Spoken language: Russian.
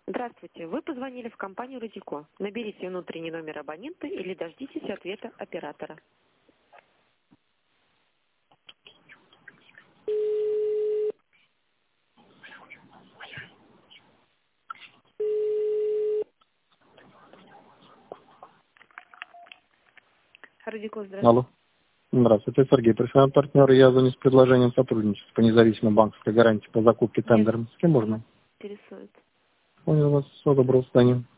Здравствуйте. Вы позвонили в компанию «Радико». Наберите внутренний номер абонента или дождитесь ответа оператора. «Радико», здравствуйте. Алло. Здравствуйте, Сергей, профессиональный партнер. Я звоню с предложением сотрудничества по независимой банковской гарантии по закупке тендером. С кем можно? Интересует. Понял вас. Всего доброго, свидания.